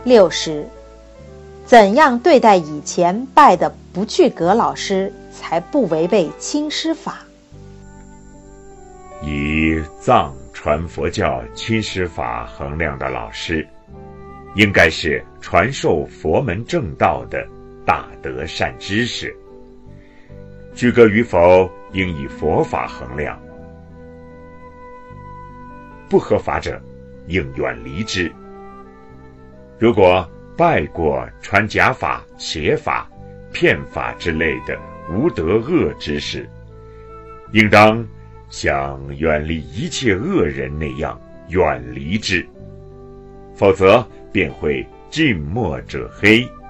60. 怎样对待以前拜的不具格老师，才不违背亲师法？ 以藏传佛教亲师法衡量的老师，应该是传授佛门正道的大德善知识。具格与否，应以佛法衡量。不合法者，应远离之。如果拜过传假法、邪法、骗法之类的无德恶之事，应当像远离一切恶人那样远离之，否则便会近墨者黑，